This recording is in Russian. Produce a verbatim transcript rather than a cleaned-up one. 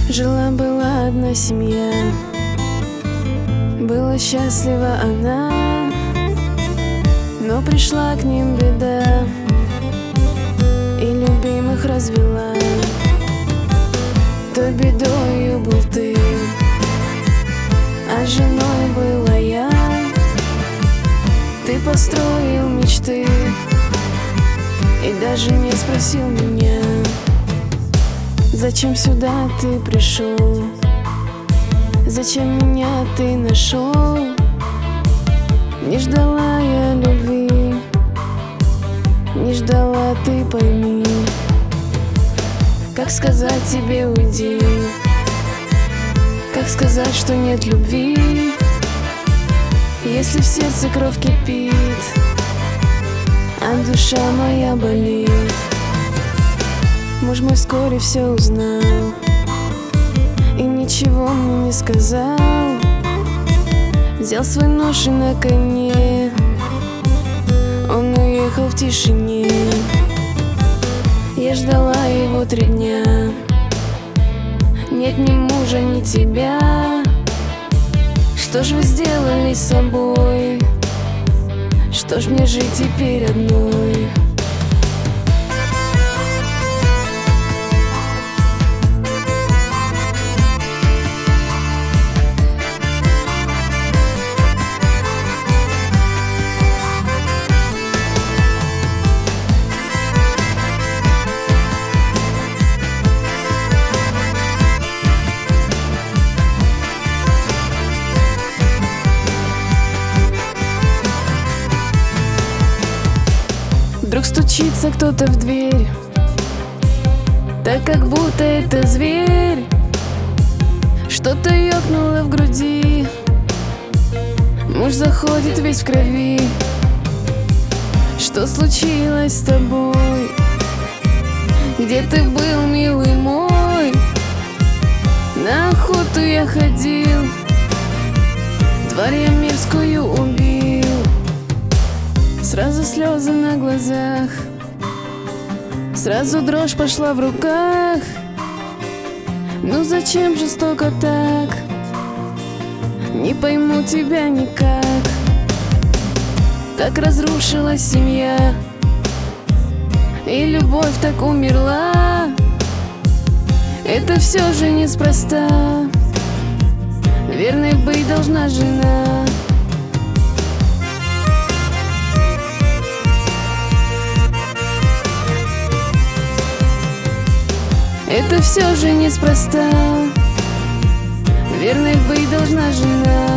Жила-была одна семья, была счастлива она, но пришла к ним беда и любимых развела. Той бедою был ты, а женой была я. Ты построил мечты и даже не спросил меня, зачем сюда ты пришел, зачем меня ты нашел. Не ждала я любви, не ждала, ты пойми. Как сказать тебе уйди, как сказать, что нет любви, если в сердце кровь кипит, а душа моя болит. Муж мой вскоре все узнал и ничего мне не сказал. Взял свой нож и на коне он уехал в тишине. Я ждала его три дня, нет ни мужа, ни тебя. Что ж вы сделали с собой? Что ж мне жить теперь одной? Вдруг стучится кто-то в дверь, так как будто это зверь. Что-то ёкнуло в груди, муж заходит весь в крови. Что случилось с тобой? Где ты был, милый мой? На охоту я ходил, тварь я мерзкую убил. Сразу слезы на глазах, сразу дрожь пошла в руках. Ну зачем жестоко так? Не пойму тебя никак. Так разрушилась семья, и любовь так умерла. Это все же неспроста, верной быть должна жена. Это все же неспроста, верной быть должна жена.